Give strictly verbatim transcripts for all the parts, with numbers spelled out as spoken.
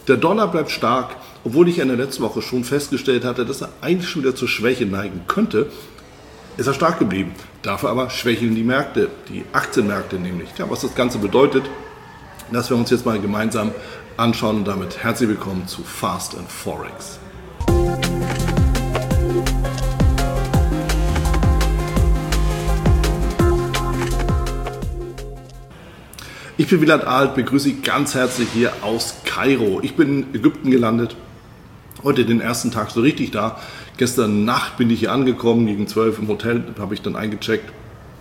Der Dollar bleibt stark, obwohl ich in der letzten Woche schon festgestellt hatte, dass er eigentlich schon wieder zur Schwäche neigen könnte, ist er stark geblieben. Dafür aber schwächeln die Märkte, die Aktienmärkte nämlich. Ja, was das Ganze bedeutet, das werden wir uns jetzt mal gemeinsam anschauen und damit herzlich willkommen zu Fast and Forex. Ich bin Wieland Alt, begrüße Sie ganz herzlich hier aus Kairo. Ich bin in Ägypten gelandet, heute den ersten Tag so richtig da. Gestern Nacht bin ich hier angekommen, gegen zwölf im Hotel habe ich dann eingecheckt.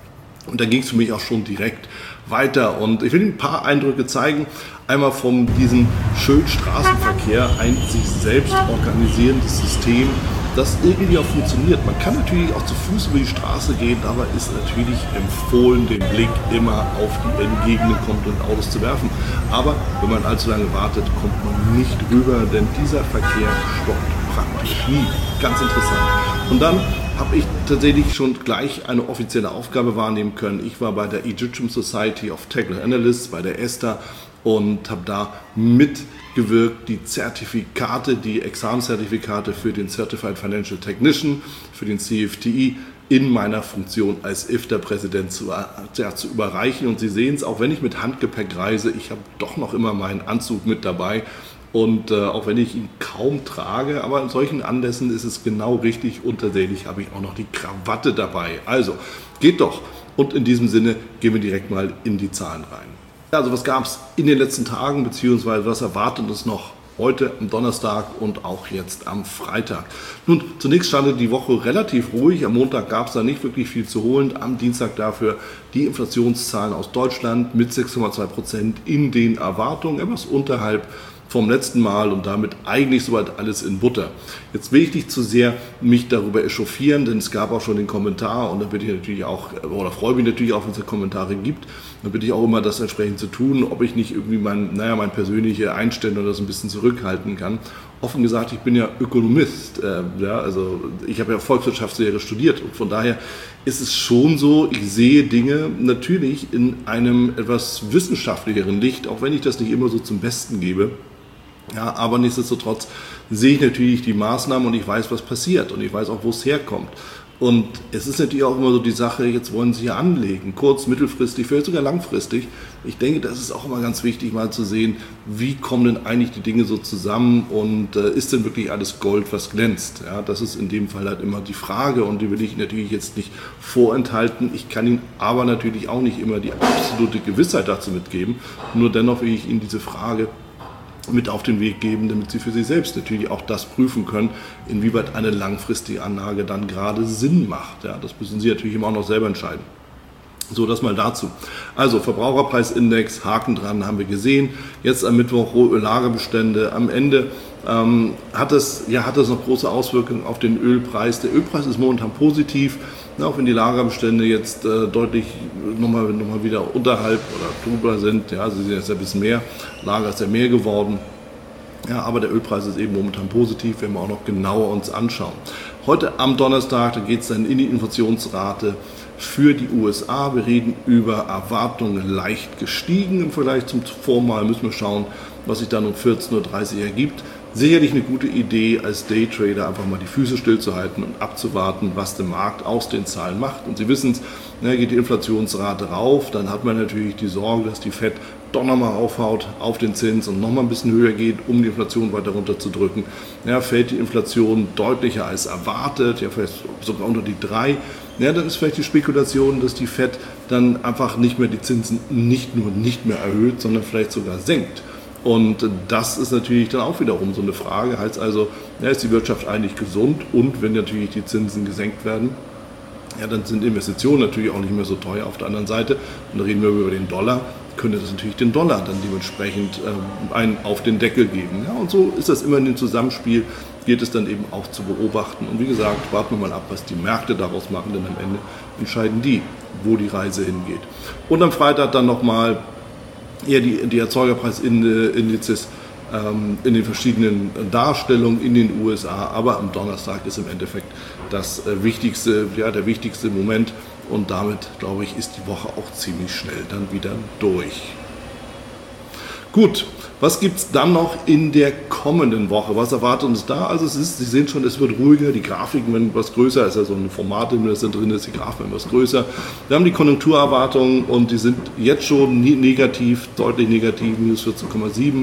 Und dann ging es für mich auch schon direkt weiter. Und ich will Ihnen ein paar Eindrücke zeigen. Einmal von diesem schönen Straßenverkehr, ein sich selbst organisierendes System, das irgendwie auch funktioniert. Man kann natürlich auch zu Fuß über die Straße gehen, aber ist natürlich empfohlen, den Blick immer auf die entgegenen kommenden Autos zu werfen. Aber wenn man allzu lange wartet, kommt man nicht rüber, denn dieser Verkehr stoppt praktisch nie. Ganz interessant. Und dann habe ich tatsächlich schon gleich eine offizielle Aufgabe wahrnehmen können. Ich war bei der Egyptian Society of Technical Analysts, bei der E S T A, und habe da mitgewirkt, die Zertifikate, die Examenszertifikate für den Certified Financial Technician, für den C F T I, in meiner Funktion als I F T A-Präsident zu, ja, zu überreichen. Und Sie sehen es, auch wenn ich mit Handgepäck reise, ich habe doch noch immer meinen Anzug mit dabei. Und äh, auch wenn ich ihn kaum trage, aber in solchen Anlässen ist es genau richtig und tatsächlich habe ich auch noch die Krawatte dabei. Also, geht doch. Und in diesem Sinne gehen wir direkt mal in die Zahlen rein. Also was gab es in den letzten Tagen, beziehungsweise was erwartet uns noch heute am Donnerstag und auch jetzt am Freitag? Nun, zunächst startete die Woche relativ ruhig. Am Montag gab es da nicht wirklich viel zu holen. Am Dienstag dafür die Inflationszahlen aus Deutschland mit sechs Komma zwei Prozent in den Erwartungen, etwas unterhalb vom letzten Mal und damit eigentlich soweit alles in Butter. Jetzt will ich nicht zu sehr mich darüber echauffieren, denn es gab auch schon den Kommentar und da bitte ich natürlich auch, oder freue mich natürlich auch, wenn es Kommentare gibt, dann bitte ich auch immer, das entsprechend zu tun, ob ich nicht irgendwie mein, naja, mein persönliche Einstellung oder das ein bisschen zurückhalten kann. Offen gesagt, ich bin ja Ökonomist, äh, ja, also ich habe ja Volkswirtschaftslehre studiert und von daher ist es schon so, ich sehe Dinge natürlich in einem etwas wissenschaftlicheren Licht, auch wenn ich das nicht immer so zum Besten gebe. Ja, aber nichtsdestotrotz sehe ich natürlich die Maßnahmen und ich weiß, was passiert und ich weiß auch, wo es herkommt. Und es ist natürlich auch immer so die Sache, jetzt wollen Sie hier anlegen, kurz-, mittelfristig, vielleicht sogar langfristig. Ich denke, das ist auch immer ganz wichtig, mal zu sehen, wie kommen denn eigentlich die Dinge so zusammen und äh, ist denn wirklich alles Gold, was glänzt? Ja, das ist in dem Fall halt immer die Frage und die will ich natürlich jetzt nicht vorenthalten. Ich kann Ihnen aber natürlich auch nicht immer die absolute Gewissheit dazu mitgeben. Nur dennoch will ich Ihnen diese Frage mit auf den Weg geben, damit Sie für sich selbst natürlich auch das prüfen können, inwieweit eine langfristige Anlage dann gerade Sinn macht. Ja, das müssen Sie natürlich immer auch noch selber entscheiden. So, das mal dazu. Also Verbraucherpreisindex, Haken dran, haben wir gesehen. Jetzt am Mittwoch hohe Lagerbestände. Am Ende ähm, hat es ja, hat es noch große Auswirkungen auf den Ölpreis. Der Ölpreis ist momentan positiv, ne, auch wenn die Lagerbestände jetzt äh, deutlich nochmal noch mal wieder unterhalb oder drüber sind. Ja, sie sind jetzt ein bisschen mehr. Lager ist ja mehr geworden. Ja, aber der Ölpreis ist eben momentan positiv, wenn wir auch noch genauer uns anschauen. Heute am Donnerstag, da geht es dann in die Inflationsrate für die U S A. Wir reden über Erwartungen leicht gestiegen im Vergleich zum Vormal. Müssen wir schauen, was sich dann um vierzehn Uhr dreißig ergibt. Sicherlich eine gute Idee als Daytrader, einfach mal die Füße stillzuhalten und abzuwarten, was der Markt aus den Zahlen macht. Und Sie wissen es, ne, geht die Inflationsrate rauf, dann hat man natürlich die Sorge, dass die Fed doch nochmal aufhaut auf den Zins und nochmal ein bisschen höher geht, um die Inflation weiter runterzudrücken. Ja, fällt die Inflation deutlicher als erwartet, ja, vielleicht sogar unter die drei, ja, dann ist vielleicht die Spekulation, dass die Fed dann einfach nicht mehr die Zinsen nicht nur nicht mehr erhöht, sondern vielleicht sogar senkt. Und das ist natürlich dann auch wiederum so eine Frage. Heißt also, ja, ist die Wirtschaft eigentlich gesund? Und wenn natürlich die Zinsen gesenkt werden, ja, dann sind Investitionen natürlich auch nicht mehr so teuer auf der anderen Seite. Und da reden wir über den Dollar, könnte das natürlich den Dollar dann dementsprechend ähm, einen auf den Deckel geben. Ja, und so ist das immer in dem Zusammenspiel, gilt es dann eben auch zu beobachten. Und wie gesagt, warten wir mal ab, was die Märkte daraus machen, denn am Ende entscheiden die, wo die Reise hingeht. Und am Freitag dann nochmal eher die, die Erzeugerpreisindizes ähm, in den verschiedenen Darstellungen in den U S A, aber am Donnerstag ist im Endeffekt das äh, wichtigste, ja, der wichtigste Moment und damit, glaube ich, ist die Woche auch ziemlich schnell dann wieder durch. Gut, was gibt es dann noch in der kommenden Woche? Was erwartet uns da? Also es ist, Sie sehen schon, es wird ruhiger, die Grafiken werden etwas größer, es ist ja so ein Format, das da drin ist, die Grafiken werden etwas größer. Wir haben die Konjunkturerwartungen und die sind jetzt schon negativ, deutlich negativ, minus vierzehn Komma sieben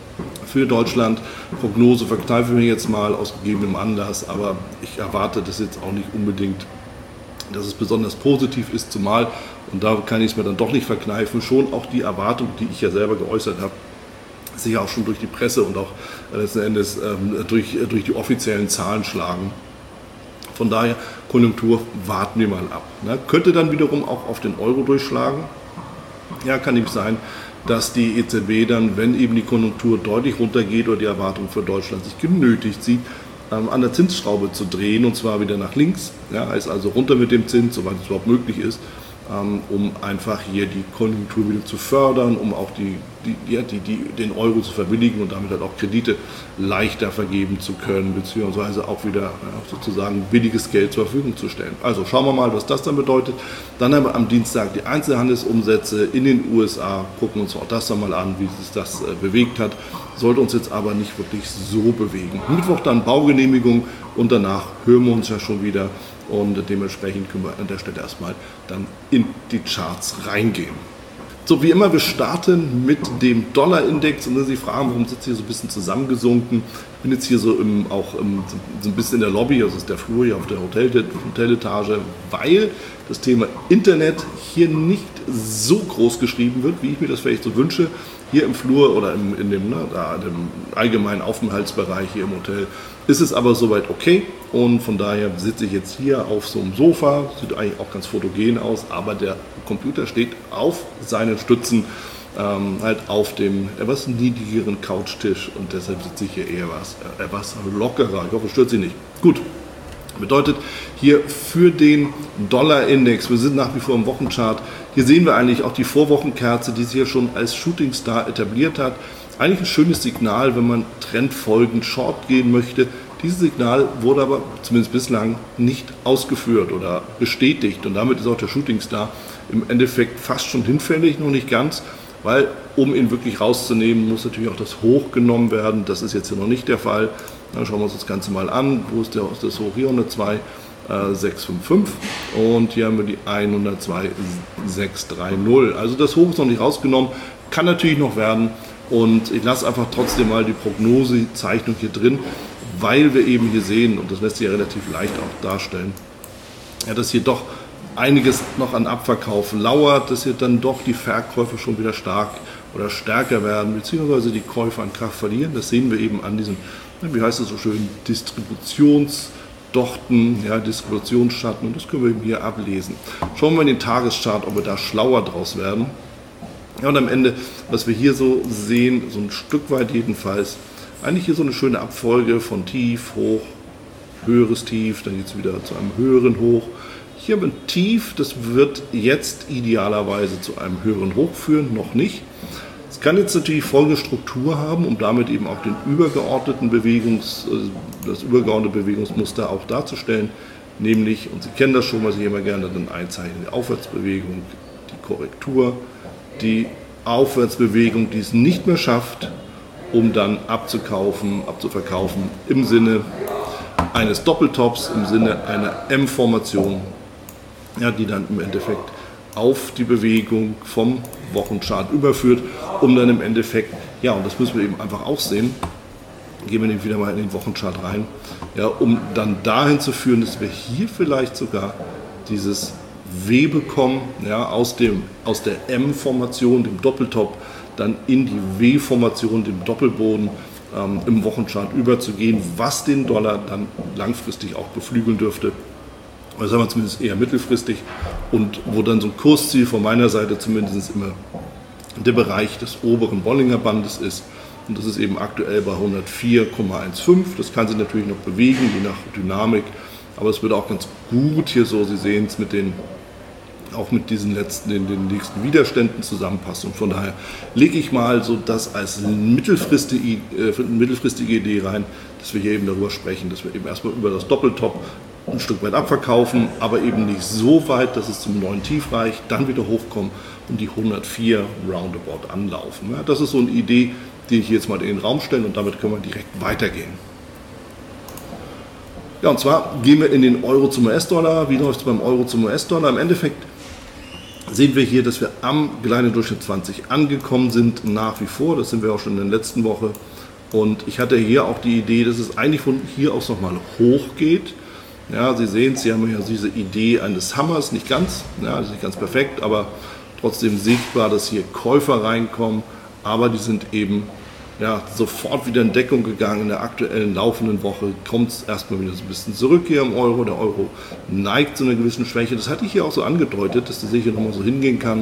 für Deutschland. Prognose verkneifen wir jetzt mal aus gegebenem Anlass, aber ich erwarte das jetzt auch nicht unbedingt, dass es besonders positiv ist, zumal, und da kann ich es mir dann doch nicht verkneifen, schon auch die Erwartung, die ich ja selber geäußert habe, sich auch schon durch die Presse und auch letzten Endes ähm, durch, durch die offiziellen Zahlen schlagen. Von daher, Konjunktur warten wir mal ab. Ne? Könnte dann wiederum auch auf den Euro durchschlagen. Ja, kann eben sein, dass die E Z B dann, wenn eben die Konjunktur deutlich runtergeht oder die Erwartung für Deutschland sich genötigt sieht, ähm, an der Zinsschraube zu drehen, und zwar wieder nach links. Ja, heißt also runter mit dem Zins, soweit es überhaupt möglich ist, ähm, um einfach hier die Konjunktur wieder zu fördern, um auch die, die, ja, die, die, den Euro zu verbilligen und damit halt auch Kredite leichter vergeben zu können, beziehungsweise auch wieder ja, sozusagen billiges Geld zur Verfügung zu stellen. Also schauen wir mal, was das dann bedeutet. Dann haben wir am Dienstag die Einzelhandelsumsätze in den U S A, gucken uns auch das dann mal an, wie sich das äh, bewegt hat. Sollte uns jetzt aber nicht wirklich so bewegen. Mittwoch dann Baugenehmigung und danach hören wir uns ja schon wieder und dementsprechend können wir an der Stelle erstmal dann in die Charts reingehen. So, wie immer, wir starten mit dem Dollarindex und wenn Sie fragen, warum sitzt hier so ein bisschen zusammengesunken. Ich bin jetzt hier so im, auch im, so ein bisschen in der Lobby, also ist der Flur hier auf der Hotel, Hoteletage, weil das Thema Internet hier nicht so groß geschrieben wird, wie ich mir das vielleicht so wünsche. Hier im Flur oder im, in dem, ne, da, dem allgemeinen Aufenthaltsbereich hier im Hotel ist es aber soweit okay und von daher sitze ich jetzt hier auf so einem Sofa, sieht eigentlich auch ganz fotogen aus, aber der Computer steht auf seinen Stützen, ähm, halt auf dem etwas niedrigeren Couchtisch und deshalb sitze ich hier eher was, äh, etwas lockerer. Ich hoffe, es stört Sie nicht. Gut. Bedeutet hier für den Dollarindex, wir sind nach wie vor im Wochenchart, hier sehen wir eigentlich auch die Vorwochenkerze, die sich hier schon als Shooting Star etabliert hat. Eigentlich ein schönes Signal, wenn man trendfolgend Short gehen möchte. Dieses Signal wurde aber zumindest bislang nicht ausgeführt oder bestätigt und damit ist auch der Shooting Star im Endeffekt fast schon hinfällig, noch nicht ganz, weil um ihn wirklich rauszunehmen, muss natürlich auch das Hoch genommen werden. Das ist jetzt hier noch nicht der Fall. Dann schauen wir uns das Ganze mal an. Wo ist, der, ist das Hoch? Hier hundertzwei Komma sechs fünf fünf und hier haben wir die hundertzwei Komma sechs drei null. Also das Hoch ist noch nicht rausgenommen, kann natürlich noch werden und ich lasse einfach trotzdem mal die Prognosezeichnung hier drin, weil wir eben hier sehen, und das lässt sich ja relativ leicht auch darstellen, ja, dass hier doch einiges noch an Abverkauf lauert, dass hier dann doch die Verkäufe schon wieder stark oder stärker werden, beziehungsweise die Käufer an Kraft verlieren. Das sehen wir eben an diesem, wie heißt es so schön, Distributionsdochten, ja, Distributionsschatten, und das können wir eben hier ablesen. Schauen wir in den Tageschart, ob wir da schlauer draus werden. Ja, und am Ende, was wir hier so sehen, so ein Stück weit jedenfalls, eigentlich hier so eine schöne Abfolge von Tief, Hoch, höheres Tief, dann geht es wieder zu einem höheren Hoch. Hier haben wir ein Tief, das wird jetzt idealerweise zu einem höheren Hoch führen, noch nicht. Es kann jetzt natürlich folgende Struktur haben, um damit eben auch den übergeordneten Bewegungs, das übergeordnete Bewegungsmuster auch darzustellen, nämlich, und Sie kennen das schon, was ich immer gerne dann einzeichne, die Aufwärtsbewegung, die Korrektur, die Aufwärtsbewegung, die es nicht mehr schafft, um dann abzukaufen, abzuverkaufen im Sinne eines Doppeltops, im Sinne einer M-Formation, ja, die dann im Endeffekt auf die Bewegung vom Wochenchart überführt, um dann im Endeffekt, ja, und das müssen wir eben einfach auch sehen, gehen wir nämlich wieder mal in den Wochenchart rein, ja, um dann dahin zu führen, dass wir hier vielleicht sogar dieses W bekommen, ja, aus, dem, aus der M-Formation, dem Doppeltop, dann in die W-Formation, dem Doppelboden ähm, im Wochenchart überzugehen, was den Dollar dann langfristig auch beflügeln dürfte. Oder sagen wir zumindest eher mittelfristig und wo dann so ein Kursziel von meiner Seite zumindest immer der Bereich des oberen Bollinger Bandes ist. Und das ist eben aktuell bei hundertvier Komma fünfzehn. Das kann sich natürlich noch bewegen, je nach Dynamik. Aber es wird auch ganz gut hier so, Sie sehen es mit den, auch mit diesen letzten, den, den nächsten Widerständen zusammenpassen. Und von daher lege ich mal so das als mittelfristige, äh, mittelfristige Idee rein, dass wir hier eben darüber sprechen, dass wir eben erstmal über das Doppeltop ein Stück weit abverkaufen, aber eben nicht so weit, dass es zum neuen Tief reicht, dann wieder hochkommen und die hundertvier roundabout anlaufen. Ja, das ist so eine Idee, die ich jetzt mal in den Raum stelle und damit können wir direkt weitergehen. Ja, und zwar gehen wir in den Euro zum U S-Dollar. Wie läuft es beim Euro zum U S-Dollar? Im Endeffekt sehen wir hier, dass wir am Geleitedurchschnitt zwanzig angekommen sind, nach wie vor. Das sind wir auch schon in der letzten Woche. Und ich hatte hier auch die Idee, dass es eigentlich von hier aus nochmal hoch geht. Ja, Sie sehen es, Sie haben ja diese Idee eines Hammers, nicht ganz, ja, das ist nicht ganz perfekt, aber trotzdem sichtbar, dass hier Käufer reinkommen, aber die sind eben ja, sofort wieder in Deckung gegangen. In der aktuellen laufenden Woche kommt es erstmal wieder so ein bisschen zurück hier im Euro. Der Euro neigt zu einer gewissen Schwäche. Das hatte ich hier auch so angedeutet, dass der sicher nochmal so hingehen kann,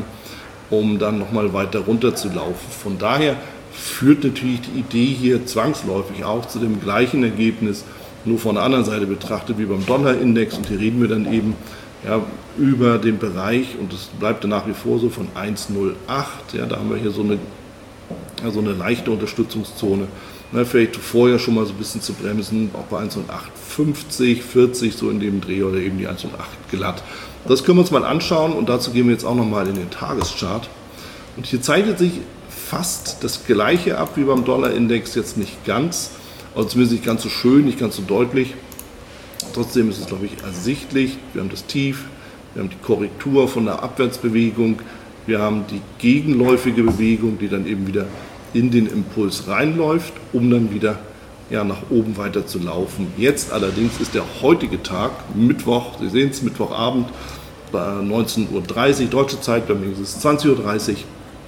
um dann nochmal weiter runter zu laufen. Von daher führt natürlich die Idee hier zwangsläufig auch zu dem gleichen Ergebnis, nur von der anderen Seite betrachtet wie beim Dollarindex. Und hier reden wir dann eben ja, über den Bereich, und das bleibt dann nach wie vor so, von eins Komma null acht. Ja, da haben wir hier so eine, ja, so eine leichte Unterstützungszone. Na, vielleicht vorher schon mal so ein bisschen zu bremsen, auch bei eins Komma null acht fünfzig, vierzig, so in dem Dreh, oder eben die eins Komma null acht glatt. Das können wir uns mal anschauen und dazu gehen wir jetzt auch nochmal in den Tageschart. Und hier zeichnet sich fast das Gleiche ab wie beim Dollarindex, jetzt nicht ganz, also zumindest nicht ganz so schön, nicht ganz so deutlich. Trotzdem ist es, glaube ich, ersichtlich. Wir haben das Tief, wir haben die Korrektur von der Abwärtsbewegung, wir haben die gegenläufige Bewegung, die dann eben wieder in den Impuls reinläuft, um dann wieder ja, nach oben weiter zu laufen. Jetzt allerdings ist der heutige Tag, Mittwoch, Sie sehen es, Mittwochabend, bei neunzehn Uhr dreißig deutsche Zeit, bei mir ist es zwanzig Uhr dreißig.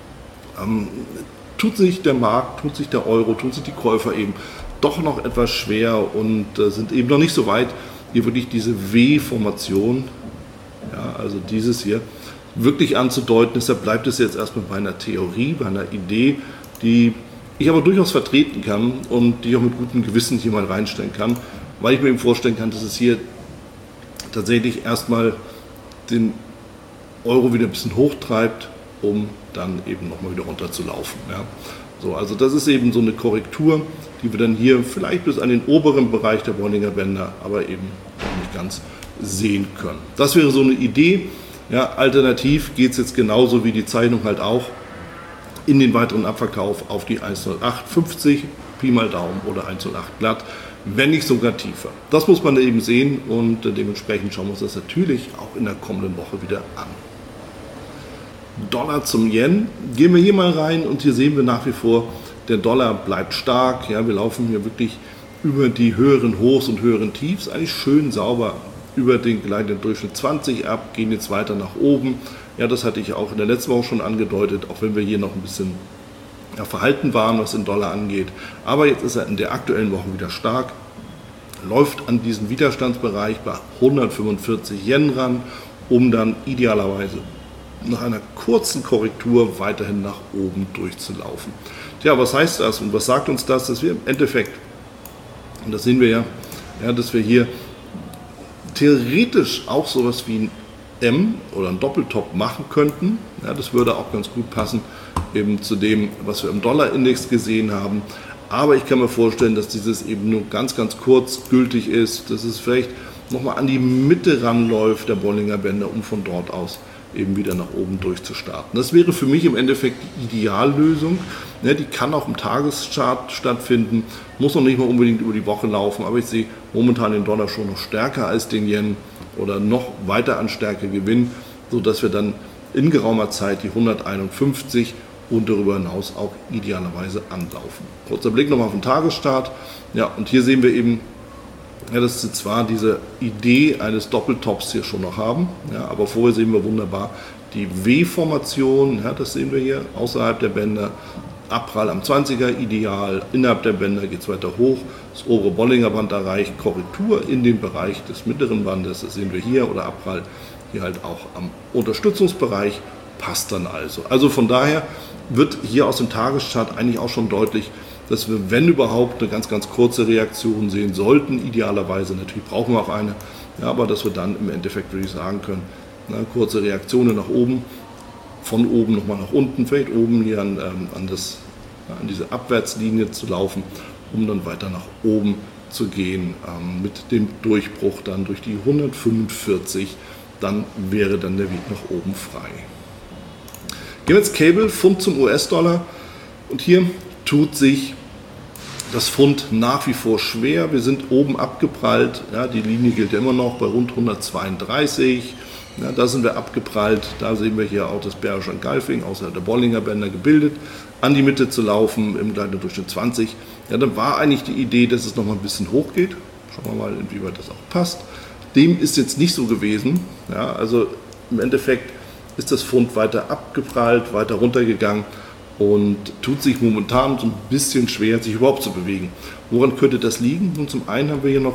Ähm, tut sich der Markt, tut sich der Euro, tun sich die Käufer eben doch noch etwas schwer und äh, sind eben noch nicht so weit, hier wirklich diese W-Formation, ja, also dieses hier, wirklich anzudeuten. Deshalb bleibt es jetzt erstmal bei einer Theorie, bei einer Idee, die ich aber durchaus vertreten kann und die ich auch mit gutem Gewissen hier mal reinstellen kann, weil ich mir eben vorstellen kann, dass es hier tatsächlich erstmal den Euro wieder ein bisschen hochtreibt, um dann eben nochmal wieder runter zu laufen. Ja. So, also das ist eben so eine Korrektur, die wir dann hier vielleicht bis an den oberen Bereich der Bollinger Bänder, aber eben noch nicht ganz sehen können. Das wäre so eine Idee. Ja, alternativ geht es jetzt genauso wie die Zeichnung halt auch in den weiteren Abverkauf auf die eins Komma null acht fünfzig, Pi mal Daumen, oder eins Komma null acht glatt, wenn nicht sogar tiefer. Das muss man eben sehen und dementsprechend schauen wir uns das natürlich auch in der kommenden Woche wieder an. Dollar zum Yen. Gehen wir hier mal rein und hier sehen wir nach wie vor, der Dollar bleibt stark. Ja, wir laufen hier wirklich über die höheren Hochs und höheren Tiefs, eigentlich schön sauber über den geleiteten Durchschnitt zwanzig ab, gehen jetzt weiter nach oben. Ja, das hatte ich auch in der letzten Woche schon angedeutet, auch wenn wir hier noch ein bisschen ja, verhalten waren, was den Dollar angeht. Aber jetzt ist er in der aktuellen Woche wieder stark, läuft an diesen Widerstandsbereich bei hundertfünfundvierzig Yen ran, um dann idealerweise nach einer kurzen Korrektur weiterhin nach oben durchzulaufen. Tja, was heißt das und was sagt uns das? Dass wir im Endeffekt, und das sehen wir ja, ja dass wir hier theoretisch auch sowas wie ein M oder ein Doppeltop machen könnten. Ja, das würde auch ganz gut passen eben zu dem, was wir im Dollarindex gesehen haben. Aber ich kann mir vorstellen, dass dieses eben nur ganz, ganz kurz gültig ist, dass es vielleicht nochmal an die Mitte ranläuft der Bollinger Bänder, um von dort aus eben wieder nach oben durchzustarten. Das wäre für mich im Endeffekt die Ideallösung. Ja, die kann auch im Tageschart stattfinden, muss noch nicht mal unbedingt über die Woche laufen, aber ich sehe momentan den Dollar schon noch stärker als den Yen oder noch weiter an Stärke gewinnen, sodass wir dann in geraumer Zeit die hunderteinundfünfzig und darüber hinaus auch idealerweise anlaufen. Kurzer Blick nochmal auf den Tagesstart. Ja, und hier sehen wir eben, ja, dass sie zwar diese Idee eines Doppeltops hier schon noch haben, ja, aber vorher sehen wir wunderbar die W-Formation, ja, das sehen wir hier außerhalb der Bänder, Abprall am zwanziger ideal, innerhalb der Bänder geht es weiter hoch, das obere Bollinger Band erreicht Korrektur in den Bereich des mittleren Bandes, das sehen wir hier, oder Abprall hier halt auch am Unterstützungsbereich, passt dann also. Also von daher wird hier aus dem Tageschart eigentlich auch schon deutlich, dass wir, wenn überhaupt, eine ganz, ganz kurze Reaktion sehen sollten. Idealerweise, natürlich brauchen wir auch eine, ja, aber dass wir dann im Endeffekt, würde ich sagen können, na, kurze Reaktionen nach oben, von oben nochmal nach unten, vielleicht oben hier an, ähm, an, das, an diese Abwärtslinie zu laufen, um dann weiter nach oben zu gehen ähm, mit dem Durchbruch dann durch die hundertfünfundvierzig. Dann wäre dann der Weg nach oben frei. Gehen wir ins Cable, Pfund zum U S-Dollar. Und hier tut sich das Pfund nach wie vor schwer. Wir sind oben abgeprallt. Ja, die Linie gilt ja immer noch bei rund hundertzweiunddreißig. Ja, da sind wir abgeprallt. Da sehen wir hier auch das Bearish Engulfing außerhalb der Bollinger Bänder gebildet. An die Mitte zu laufen im gleitenden Durchschnitt zwanzig. Ja, dann war eigentlich die Idee, dass es noch mal ein bisschen hoch geht. Schauen wir mal, inwieweit das auch passt. Dem ist jetzt nicht so gewesen. Ja, also im Endeffekt ist das Pfund weiter abgeprallt, weiter runtergegangen und tut sich momentan so ein bisschen schwer, sich überhaupt zu bewegen. Woran könnte das liegen? Nun, zum einen haben wir hier noch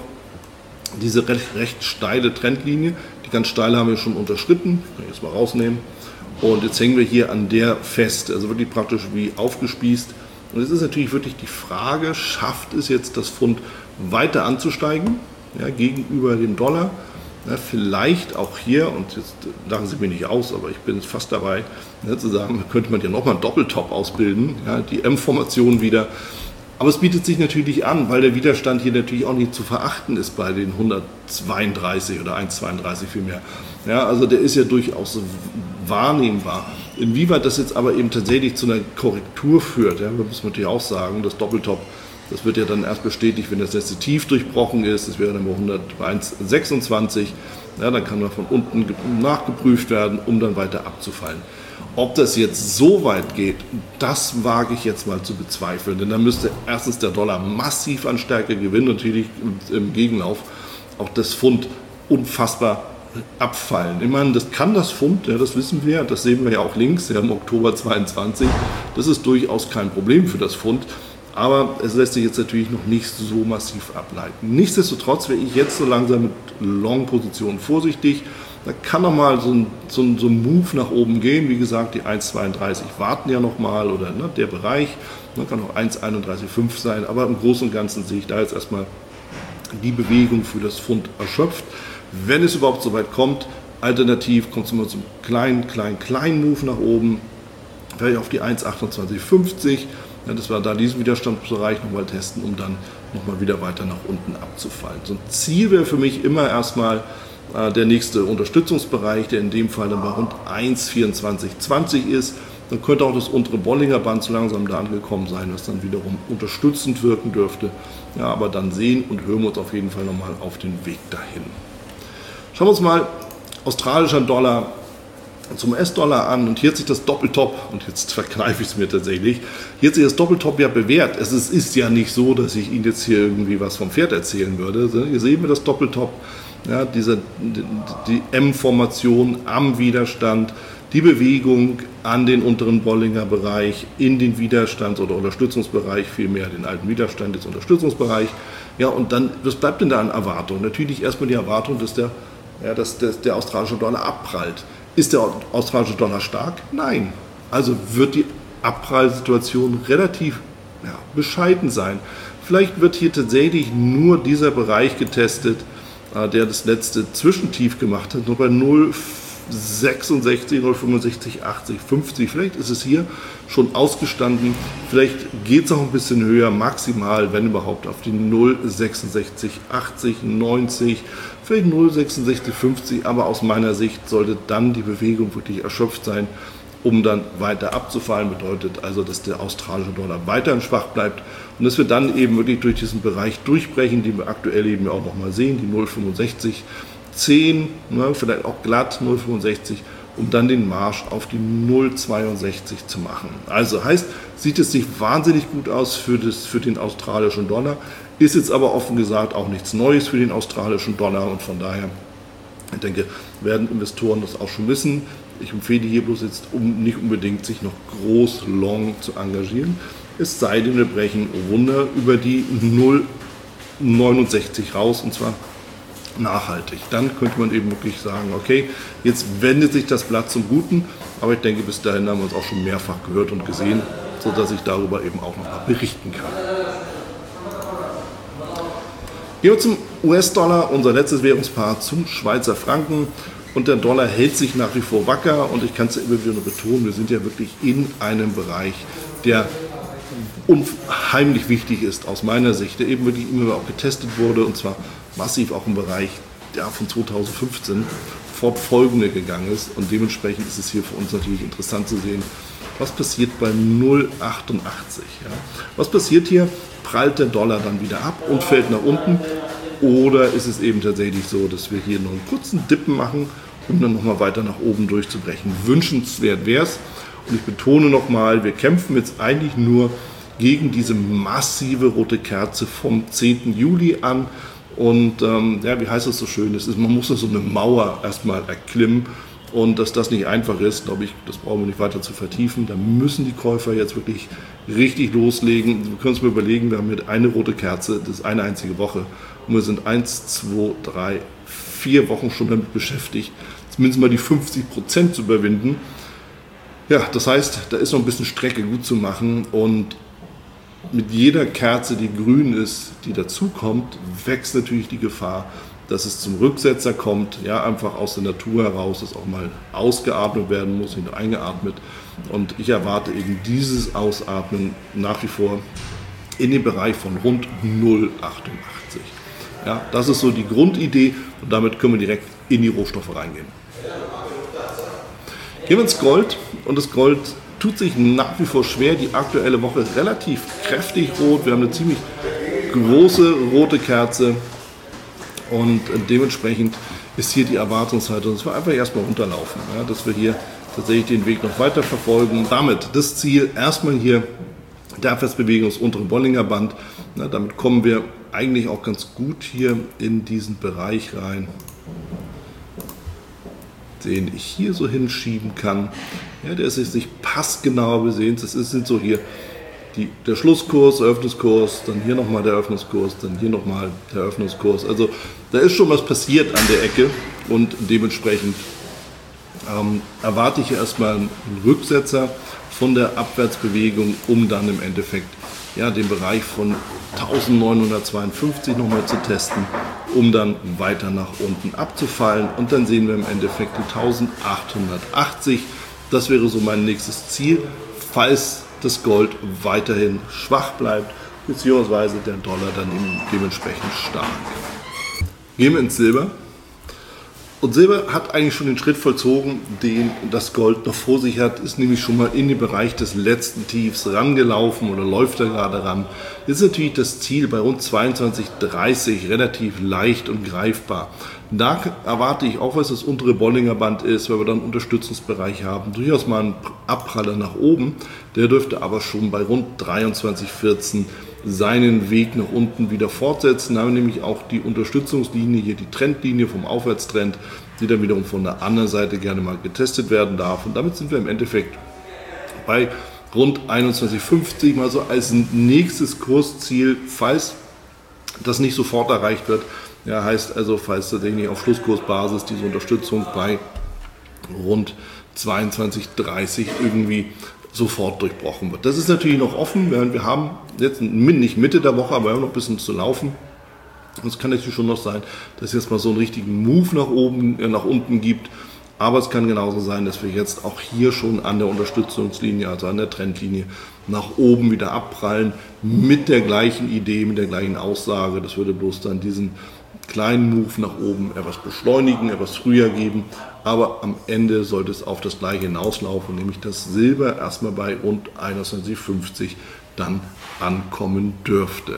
diese recht, recht steile Trendlinie. Die ganz steile haben wir schon unterschritten. Kann ich jetzt mal rausnehmen. Und jetzt hängen wir hier an der fest, also wirklich praktisch wie aufgespießt. Und es ist natürlich wirklich die Frage, schafft es jetzt das Pfund weiter anzusteigen, ja, gegenüber dem Dollar? Ja, vielleicht auch hier, und jetzt lachen Sie mir nicht aus, aber ich bin fast dabei, ja, zu sagen, könnte man ja nochmal einen Doppeltop ausbilden, ja, die M-Formation wieder. Aber es bietet sich natürlich an, weil der Widerstand hier natürlich auch nicht zu verachten ist bei den hundertzweiunddreißig oder hundertzweiunddreißig vielmehr. Ja, also der ist ja durchaus wahrnehmbar. Inwieweit das jetzt aber eben tatsächlich zu einer Korrektur führt, ja, muss man natürlich auch sagen, das Doppeltop, das wird ja dann erst bestätigt, wenn das letzte Tief durchbrochen ist. Das wäre dann bei hundertsechsundzwanzig. Ja, dann kann man von unten nachgeprüft werden, um dann weiter abzufallen. Ob das jetzt so weit geht, das wage ich jetzt mal zu bezweifeln. Denn dann müsste erstens der Dollar massiv an Stärke gewinnen, natürlich im Gegenlauf auch das Pfund unfassbar abfallen. Ich meine, das kann das Pfund, ja, das wissen wir, das sehen wir ja auch links, ja, im Oktober zweiundzwanzig. Das ist durchaus kein Problem für das Pfund. Aber es lässt sich jetzt natürlich noch nicht so massiv ableiten. Nichtsdestotrotz wäre ich jetzt so langsam mit Long-Positionen vorsichtig. Da kann noch mal so ein, so, ein, so ein Move nach oben gehen. Wie gesagt, die eins Komma zweiunddreißig warten ja noch mal, oder ne, der Bereich. Ne, kann auch eins Komma einunddreißig Komma fünf sein. Aber im Großen und Ganzen sehe ich da jetzt erstmal die Bewegung für das Pfund erschöpft. Wenn es überhaupt so weit kommt, alternativ kommt es immer zum kleinen, kleinen, kleinen Move nach oben. Vielleicht auf die eins Komma achtundzwanzig fünfzig. Ja, dass wir da diesen Widerstandsbereich nochmal testen, um dann nochmal wieder weiter nach unten abzufallen. So ein Ziel wäre für mich immer erstmal äh, der nächste Unterstützungsbereich, der in dem Fall dann bei rund eins Komma vierundzwanzig zwanzig ist. Dann könnte auch das untere Bollinger Band so langsam da angekommen sein, was dann wiederum unterstützend wirken dürfte. Ja, aber dann sehen und hören wir uns auf jeden Fall nochmal auf den Weg dahin. Schauen wir uns mal australischer Dollar zum U S-Dollar an, und hier hat sich das Doppeltop, und jetzt verkneife ich es mir tatsächlich, hier hat sich das Doppeltop ja bewährt. Es ist, ist ja nicht so, dass ich Ihnen jetzt hier irgendwie was vom Pferd erzählen würde. Hier sehen wir das Doppeltop, ja, diese, die, die M-Formation am Widerstand, die Bewegung an den unteren Bollinger Bereich, in den Widerstands- oder Unterstützungsbereich, vielmehr den alten Widerstand, jetzt Unterstützungsbereich. Ja, und dann, was bleibt denn da an Erwartung? Natürlich erstmal die Erwartung, dass der, ja, dass der, der australische Dollar abprallt. Ist der australische Dollar stark? Nein. Also wird die Abprallsituation relativ ja, bescheiden sein. Vielleicht wird hier tatsächlich nur dieser Bereich getestet, äh, der das letzte Zwischentief gemacht hat, nur bei null Komma sechsundsechzig, null Komma fünfundsechzig, achtzig, fünfzig. Vielleicht ist es hier schon ausgestanden. Vielleicht geht es auch ein bisschen höher, maximal, wenn überhaupt, auf die null Komma sechsundsechzig, achtzig, neunzig, vielleicht null Komma sechsundsechzig, fünfzig. Aber aus meiner Sicht sollte dann die Bewegung wirklich erschöpft sein, um dann weiter abzufallen. Bedeutet also, dass der australische Dollar weiterhin schwach bleibt und dass wir dann eben wirklich durch diesen Bereich durchbrechen, den wir aktuell eben auch nochmal sehen, die null Komma fünfundsechzig, zehn, ne, vielleicht auch glatt null Komma fünfundsechzig, um dann den Marsch auf die null Komma zweiundsechzig zu machen. Also heißt, sieht es nicht wahnsinnig gut aus für, das, für den australischen Dollar, ist jetzt aber offen gesagt auch nichts Neues für den australischen Dollar, und von daher, ich denke, werden Investoren das auch schon wissen. Ich empfehle hier bloß jetzt, um nicht unbedingt sich noch groß long zu engagieren, es sei denn, wir brechen Wunder über die null Komma neunundsechzig raus, und zwar nachhaltig. Dann könnte man eben wirklich sagen, okay, jetzt wendet sich das Blatt zum Guten, aber ich denke, bis dahin haben wir uns auch schon mehrfach gehört und gesehen, sodass ich darüber eben auch noch mal berichten kann. Gehen wir zum U S-Dollar, unser letztes Währungspaar, zum Schweizer Franken, und der Dollar hält sich nach wie vor wacker, und ich kann es ja immer wieder nur betonen, wir sind ja wirklich in einem Bereich, der unheimlich wichtig ist aus meiner Sicht, der eben wirklich immer auch getestet wurde und zwar massiv auch im Bereich ja, von zweitausendfünfzehn fortfolgende gegangen ist und dementsprechend ist es hier für uns natürlich interessant zu sehen, was passiert bei null Komma achtundachtzig. Ja? Was passiert hier? Prallt der Dollar dann wieder ab und fällt nach unten oder ist es eben tatsächlich so, dass wir hier noch einen kurzen Dippen machen, um dann nochmal weiter nach oben durchzubrechen. Wünschenswert wäre es. Und ich betone nochmal, wir kämpfen jetzt eigentlich nur gegen diese massive rote Kerze vom zehnten Juli an. Und ähm, ja, wie heißt das so schön? Es ist, man muss so eine Mauer erstmal erklimmen. Und dass das nicht einfach ist, glaube ich, das brauchen wir nicht weiter zu vertiefen. Da müssen die Käufer jetzt wirklich richtig loslegen. Wir können uns mal überlegen, wir haben hier eine rote Kerze, das ist eine einzige Woche. Und wir sind eins, zwei, drei, vier Wochen schon damit beschäftigt, zumindest mal die fünfzig Prozent zu überwinden. Ja, das heißt, da ist noch ein bisschen Strecke gut zu machen und mit jeder Kerze, die grün ist, die dazukommt, wächst natürlich die Gefahr, dass es zum Rücksetzer kommt, ja, einfach aus der Natur heraus, dass auch mal ausgeatmet werden muss, nicht nur eingeatmet. Und ich erwarte eben dieses Ausatmen nach wie vor in den Bereich von rund null Komma achtundachtzig. Ja, das ist so die Grundidee und damit können wir direkt in die Rohstoffe reingehen. Gehen wir ins Gold und das Gold tut sich nach wie vor schwer. Die aktuelle Woche relativ kräftig rot. Wir haben eine ziemlich große rote Kerze und dementsprechend ist hier die Erwartungshaltung, dass wir einfach erstmal runterlaufen, ja, dass wir hier tatsächlich den Weg noch weiter verfolgen. Damit das Ziel erstmal hier der Abwärtsbewegung des unteren Bollinger Band. Ja, damit kommen wir eigentlich auch ganz gut hier in diesen Bereich rein, den ich hier so hinschieben kann. Ja, der ist jetzt nicht passgenau, wir sehen es, das ist, sind so hier die, der Schlusskurs, der Eröffnungskurs, dann hier nochmal der Eröffnungskurs, dann hier nochmal der Eröffnungskurs. Also da ist schon was passiert an der Ecke und dementsprechend ähm, erwarte ich erstmal einen Rücksetzer von der Abwärtsbewegung, um dann im Endeffekt ja, den Bereich von eintausendneunhundertzweiundfünfzig nochmal zu testen, um dann weiter nach unten abzufallen. Und dann sehen wir im Endeffekt die eintausendachthundertachtzig. Das wäre so mein nächstes Ziel, falls das Gold weiterhin schwach bleibt, beziehungsweise der Dollar dann eben dementsprechend stark. Gehen wir ins Silber. Und Silber hat eigentlich schon den Schritt vollzogen, den das Gold noch vor sich hat, ist nämlich schon mal in den Bereich des letzten Tiefs rangelaufen oder läuft da gerade ran. Jetzt ist natürlich das Ziel bei rund zweiundzwanzig dreißig relativ leicht und greifbar. Da erwarte ich auch, was das untere Bollinger Band ist, weil wir dann einen Unterstützungsbereich haben, durchaus mal einen Abpraller nach oben. Der dürfte aber schon bei rund dreiundzwanzig vierzehn seinen Weg nach unten wieder fortsetzen. Da haben wir nämlich auch die Unterstützungslinie, hier die Trendlinie vom Aufwärtstrend, die dann wiederum von der anderen Seite gerne mal getestet werden darf. Und damit sind wir im Endeffekt bei rund einundzwanzig fünfzig, mal so als nächstes Kursziel, falls das nicht sofort erreicht wird. Ja, heißt also, falls tatsächlich auf Schlusskursbasis diese Unterstützung bei rund zweiundzwanzig dreißig irgendwie sofort durchbrochen wird. Das ist natürlich noch offen. Wir haben jetzt nicht Mitte der Woche, aber wir haben noch ein bisschen zu laufen. Und es kann natürlich schon noch sein, dass es jetzt mal so einen richtigen Move nach oben, äh, nach unten gibt. Aber es kann genauso sein, dass wir jetzt auch hier schon an der Unterstützungslinie, also an der Trendlinie, nach oben wieder abprallen mit der gleichen Idee, mit der gleichen Aussage. Das würde bloß dann diesen kleinen Move nach oben etwas beschleunigen, etwas früher geben. Aber am Ende sollte es auf das gleiche hinauslaufen, nämlich dass Silber erstmal bei rund einundzwanzig fünfzig dann ankommen dürfte.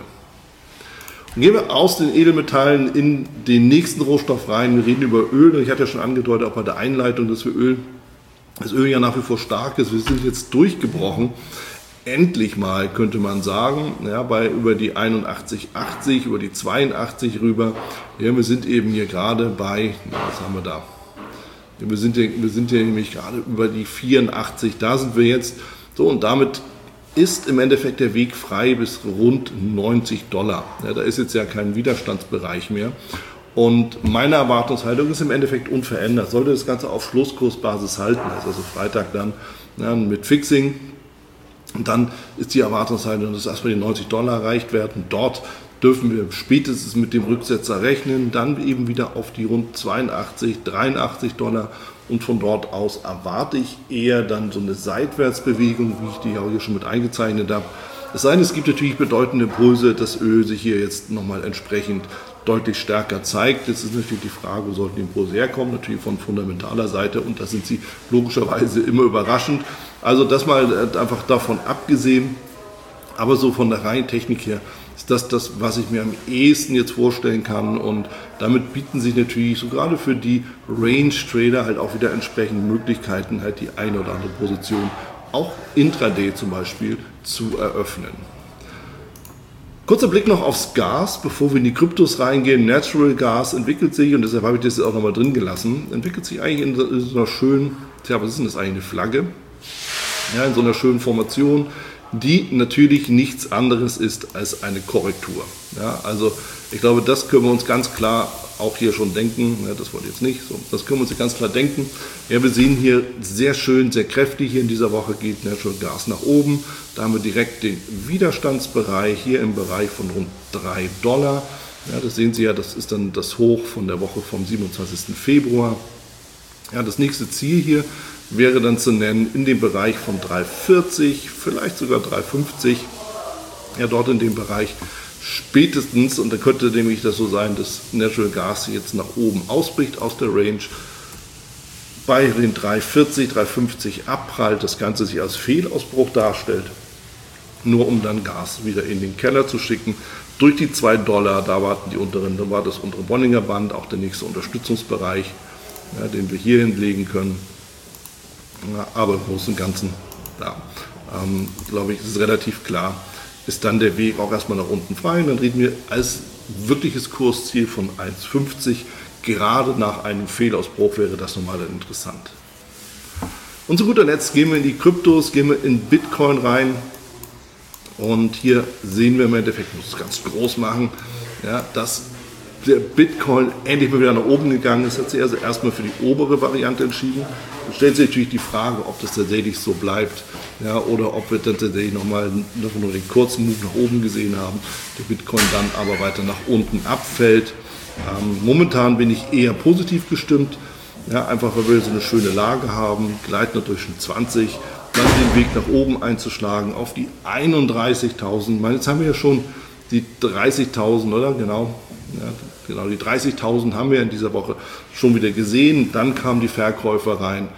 Und gehen wir aus den Edelmetallen in den nächsten Rohstoff rein. Wir reden über Öl. Ich hatte ja schon angedeutet, auch bei der Einleitung, dass wir Öl, das Öl ja nach wie vor stark ist. Wir sind jetzt durchgebrochen. Endlich mal, könnte man sagen, ja, bei über die einundachtzig achtzig, über die zweiundachtzig rüber. Ja, wir sind eben hier gerade bei, na, was haben wir da? Ja, wir, sind hier, wir sind hier nämlich gerade über die vierundachtzig, da sind wir jetzt. So, und damit ist im Endeffekt der Weg frei bis rund neunzig Dollar. Ja, da ist jetzt ja kein Widerstandsbereich mehr. Und meine Erwartungshaltung ist im Endeffekt unverändert. Sollte das Ganze auf Schlusskursbasis halten, also Freitag dann ja, mit Fixing, und dann ist die Erwartungshaltung, dass erstmal die neunzig Dollar erreicht werden. Dort dürfen wir spätestens mit dem Rücksetzer rechnen, dann eben wieder auf die rund zweiundachtzig, dreiundachtzig Dollar. Und von dort aus erwarte ich eher dann so eine Seitwärtsbewegung, wie ich die auch hier schon mit eingezeichnet habe. Es sei denn, es gibt natürlich bedeutende Impulse, dass Öl sich hier jetzt nochmal entsprechend deutlich stärker zeigt. Jetzt ist natürlich die Frage, wo sollten die Impulse herkommen? Natürlich von fundamentaler Seite, und da sind sie logischerweise immer überraschend. Also das mal einfach davon abgesehen, aber so von der reinen Technik her ist das das, was ich mir am ehesten jetzt vorstellen kann, und damit bieten sich natürlich so gerade für die Range-Trader halt auch wieder entsprechend Möglichkeiten, halt die eine oder andere Position auch intraday zum Beispiel zu eröffnen. Kurzer Blick noch aufs Gas, bevor wir in die Kryptos reingehen. Natural Gas entwickelt sich, und deshalb habe ich das jetzt auch nochmal drin gelassen, entwickelt sich eigentlich in so einer schönen, tja, was ist denn das eigentlich, eine Flagge? Ja, in so einer schönen Formation, die natürlich nichts anderes ist als eine Korrektur. Ja, also ich glaube, das können wir uns ganz klar auch hier schon denken. Ja, das wollte ich jetzt nicht, so, das können wir uns ganz klar denken. Ja, wir sehen hier sehr schön, sehr kräftig, hier in dieser Woche geht Natural Gas nach oben. Da haben wir direkt den Widerstandsbereich hier im Bereich von rund drei Dollar. Ja, das sehen Sie ja, das ist dann das Hoch von der Woche vom siebenundzwanzigsten Februar. Ja, das nächste Ziel hier wäre dann zu nennen in dem Bereich von drei vierzig, vielleicht sogar drei fünfzig, ja, dort in dem Bereich spätestens, und da könnte nämlich das so sein, dass Natural Gas jetzt nach oben ausbricht aus der Range, bei den drei vierzig, drei fünfzig abprallt, das Ganze sich als Fehlausbruch darstellt, nur um dann Gas wieder in den Keller zu schicken. Durch die zwei Dollar, da warten die unteren, da war das untere Bollinger Band, auch der nächste Unterstützungsbereich, ja, den wir hier hinlegen können. Ja, aber im Großen und Ganzen, ja, ähm, glaube ich, ist es relativ klar, ist dann der Weg auch erstmal nach unten frei. Und dann reden wir als wirkliches Kursziel von eins fünfzig. Gerade nach einem Fehlausbruch wäre das nochmal interessant. Und zu guter Letzt gehen wir in die Kryptos, gehen wir in Bitcoin rein. Und hier sehen wir im Endeffekt, ich muss es ganz groß machen, ja, dass der Bitcoin endlich mal wieder nach oben gegangen ist. Hat sich also erstmal für die obere Variante entschieden. Dann stellt sich natürlich die Frage, ob das tatsächlich so bleibt, ja, oder ob wir dann tatsächlich nochmal nur den kurzen Move nach oben gesehen haben, der Bitcoin dann aber weiter nach unten abfällt. Ähm, momentan bin ich eher positiv gestimmt, ja, einfach weil wir so eine schöne Lage haben, gleitender Durchschnitt zwanzig, dann den Weg nach oben einzuschlagen auf die einunddreißigtausend. Jetzt haben wir ja schon die dreißigtausend, oder? Genau. Ja, genau, die dreißigtausend haben wir in dieser Woche schon wieder gesehen. Dann kamen die Verkäufer rein.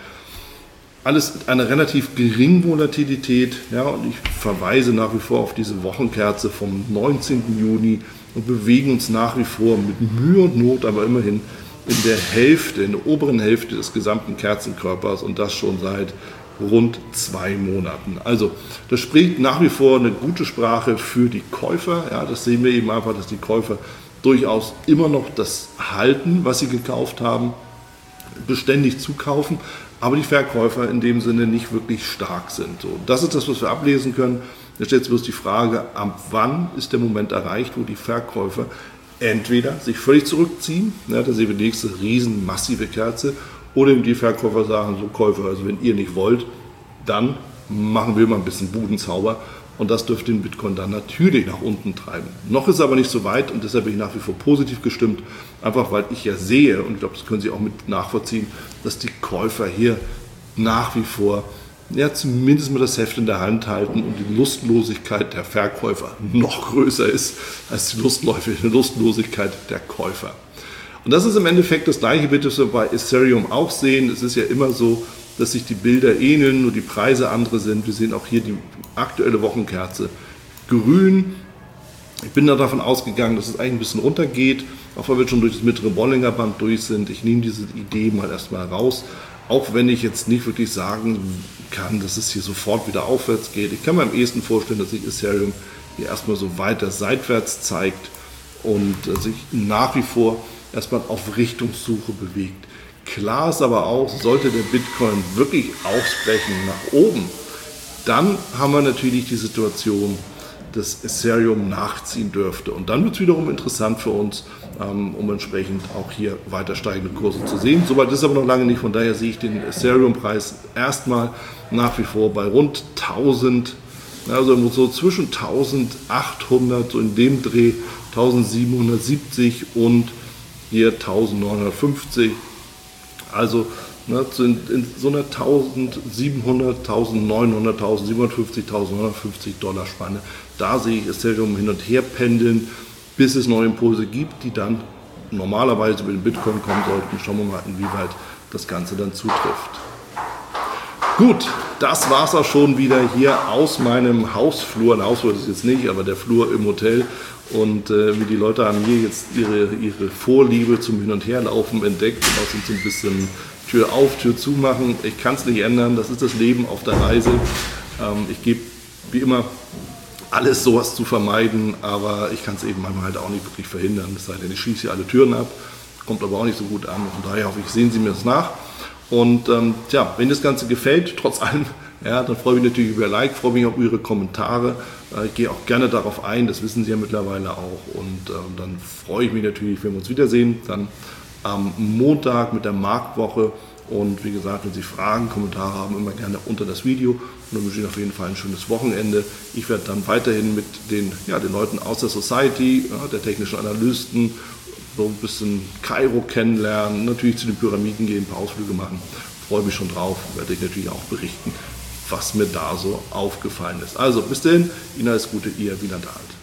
Alles mit einer relativ geringen Volatilität. Ja, und ich verweise nach wie vor auf diese Wochenkerze vom neunzehnten Juni und bewegen uns nach wie vor mit Mühe und Not, aber immerhin in der Hälfte, in der oberen Hälfte des gesamten Kerzenkörpers, und das schon seit rund zwei Monaten. Also das spricht nach wie vor eine gute Sprache für die Käufer. Ja, das sehen wir eben einfach, dass die Käufer durchaus immer noch das halten, was sie gekauft haben, beständig zukaufen, aber die Verkäufer in dem Sinne nicht wirklich stark sind. So, das ist das, was wir ablesen können. Jetzt stellt sich bloß die Frage, ab wann ist der Moment erreicht, wo die Verkäufer entweder sich völlig zurückziehen, ja, da sehen wir die nächste riesen massive Kerze, oder die Verkäufer sagen, so Käufer, also wenn ihr nicht wollt, dann machen wir mal ein bisschen Budenzauber. Und das dürfte den Bitcoin dann natürlich nach unten treiben. Noch ist es aber nicht so weit, und deshalb bin ich nach wie vor positiv gestimmt, einfach weil ich ja sehe, und ich glaube, das können Sie auch mit nachvollziehen, dass die Käufer hier nach wie vor ja, zumindest mal das Heft in der Hand halten und die Lustlosigkeit der Verkäufer noch größer ist als die Lustlosigkeit der Käufer. Und das ist im Endeffekt das gleiche, bitte so bei Ethereum auch sehen. Es ist ja immer so, dass sich die Bilder ähneln, nur die Preise andere sind. Wir sehen auch hier die aktuelle Wochenkerze grün. Ich bin da davon ausgegangen, dass es eigentlich ein bisschen runtergeht, auch weil wir schon durch das mittlere Bollinger Band durch sind. Ich nehme diese Idee mal erstmal raus, auch wenn ich jetzt nicht wirklich sagen kann, dass es hier sofort wieder aufwärts geht. Ich kann mir am ehesten vorstellen, dass sich Ethereum hier erstmal so weiter seitwärts zeigt und sich nach wie vor erstmal auf Richtungssuche bewegt. Klar ist aber auch, sollte der Bitcoin wirklich ausbrechen nach oben, dann haben wir natürlich die Situation, dass Ethereum nachziehen dürfte. Und dann wird es wiederum interessant für uns, ähm, um entsprechend auch hier weiter steigende Kurse zu sehen. Soweit ist aber noch lange nicht, von daher sehe ich den Ethereum-Preis erstmal nach wie vor bei rund tausend, also so zwischen eintausendachthundert, so in dem Dreh, eintausendsiebenhundertsiebzig und hier eintausendneunhundertfünfzig. Also ne, in, in so einer eintausendsiebenhundert, eintausendneunhundert, eintausendsiebenhundertfünfzig, eintausendneunhundertfünfzig Dollar Spanne. Da sehe ich Ethereum hin und her pendeln, bis es neue Impulse gibt, die dann normalerweise über den Bitcoin kommen sollten. Schauen wir mal, inwieweit das Ganze dann zutrifft. Gut, das war es auch schon wieder hier aus meinem Hausflur. Ein Hausflur ist es jetzt nicht, aber der Flur im Hotel. Und äh, wie die Leute haben hier jetzt ihre, ihre Vorliebe zum Hin- und Herlaufen entdeckt und auch so ein bisschen Tür auf, Tür zu machen. Ich kann es nicht ändern, das ist das Leben auf der Reise. Ähm, ich gebe wie immer alles, sowas zu vermeiden, aber ich kann es eben manchmal halt auch nicht wirklich verhindern. Es sei denn, ich schließe hier alle Türen ab, kommt aber auch nicht so gut an. Von daher hoffe ich, sehen Sie mir das nach. Und ähm, tja, wenn das Ganze gefällt, trotz allem, ja, dann freue ich mich natürlich über Ihr Like, freue mich auf Ihre Kommentare. Äh, ich gehe auch gerne darauf ein, das wissen Sie ja mittlerweile auch. Und ähm, dann freue ich mich natürlich, wenn wir uns wiedersehen, dann am Montag mit der Marktwoche. Und wie gesagt, wenn Sie Fragen, Kommentare haben, immer gerne unter das Video. Und dann wünsche ich Ihnen auf jeden Fall ein schönes Wochenende. Ich werde dann weiterhin mit den, ja, den Leuten aus der Society, ja, der technischen Analysten, so ein bisschen Kairo kennenlernen, natürlich zu den Pyramiden gehen, ein paar Ausflüge machen. Freue mich schon drauf, werde ich natürlich auch berichten, was mir da so aufgefallen ist. Also bis dahin, Ihnen alles Gute, Ihr Wieland Alt.